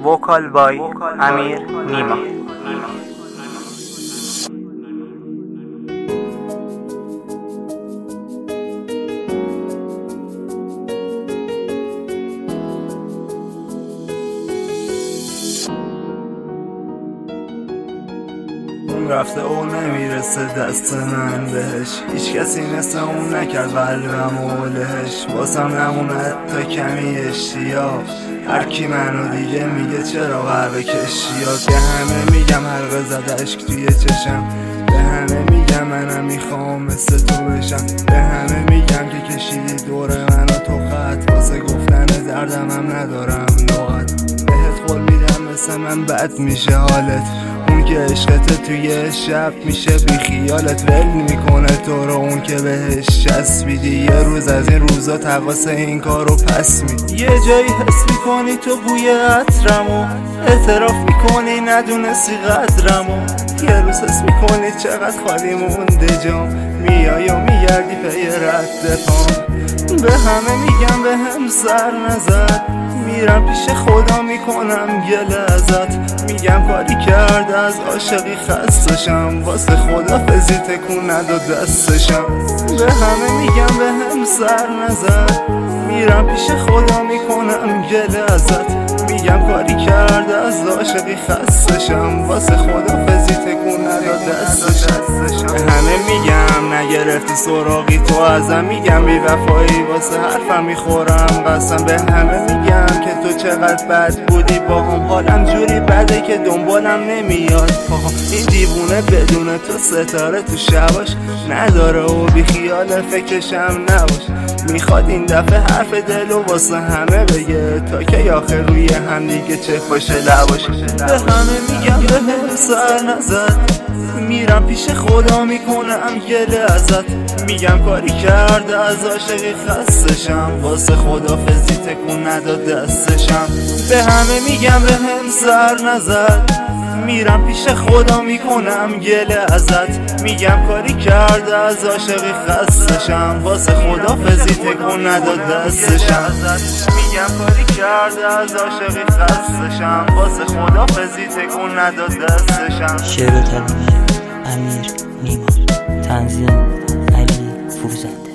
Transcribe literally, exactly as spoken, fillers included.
وکال بای امیر نیما. اون رفته و نمیرسه دست من بهش، هیچ کسی مثل اون نکرد قلبم و لهش. واسم نمونه تا کمی اشتیاق، هر کی منو دیگه میگه چرا غرق کشتیاق. به همه میگم حلقه زده اشک توی چشم، به همه میگم منم میخوام مثل تو بشم، به همه میگم که کشیدی دور منو تو خط. واسه گفتن دردم هم ندارم لغت، بهت قول میدم مثل من بد میشه حالت. اون که عشقت توی شب میشه بی خیالت، ول میکنه تو رو اون که بهش چسبیدی. یه روز از این روزا تقاس این کارو پس میدی. یه جایی حس میکنی تو بوی عطرمو، اعتراف میکنی ندونستی قدرمو. یه روز حس میکنی چقدر خالی مونده جام، میای و میگردی پی رد پام. به همه میگم به هم سر نزد، میرم پیش خدا میکنم گله ازت. میگم کاری کرده از عاشقی خستشم، واسه خدا فزی تکون نداد دستشم. به همه میگم به هم سر نزد، میرم پیش خدا میکنم گله ازت. میگم کاری کرده از عاشقی خستشم، واسه خدا فزی تکون نداد دستشم. به همه میگم نگرفتی سراغی تو ازم، میگم بی وفایی واسه حرفم میخورم قسم. به همه میگم که تو چقدر بد بودی با هم، حالم جوری بده که دنبالم نمیاد پاهم. این دیوونه بدون تو ستاره تو شباش نداره و بی خیال فکرشم نباش. میخواد این دفعه حرف دلو واسه همه بگه، تا که آخر روی هم دیگه چه باشه لباش. به همه میگم به هم سر نزد، میرم پیش خدا میکنم گله ازت. میگم کاری کرده از عاشقی خستشم، واسه خدا فزی تکون نداد دستشم. به همه میگم به هم سر نزد، میرم پیش خدا میکنم گله ازت. میگم کاری کرده از عاشقی خستشم، واسه خدا فزی تکون نداد دستشم. میگم کاری کرده از عاشقی خستشم، واسه خدا فزی تکون نداد دستشم. شعر و کلمه امیر نیما، تنظیم علی فروزنده.